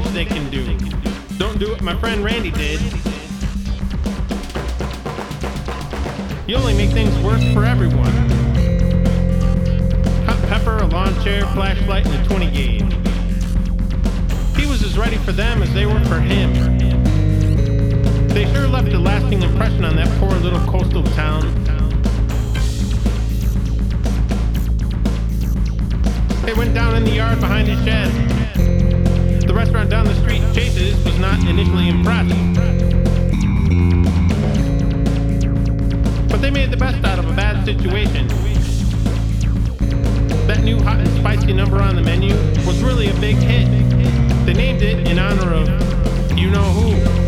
damage they can do. Don't do what my friend Randy did. You only make things worse for everyone. Hot pepper, a lawn chair, flashlight, and a 20 gauge. He was as ready for them as they were for him. They sure left a lasting impression on that poor little coastal town. They went down in the yard behind his shed. The restaurant down the street, Chase's, was not initially impressed. But they made the best out of a bad situation. That new hot and spicy number on the menu was really a big hit. They named it in honor of you know who.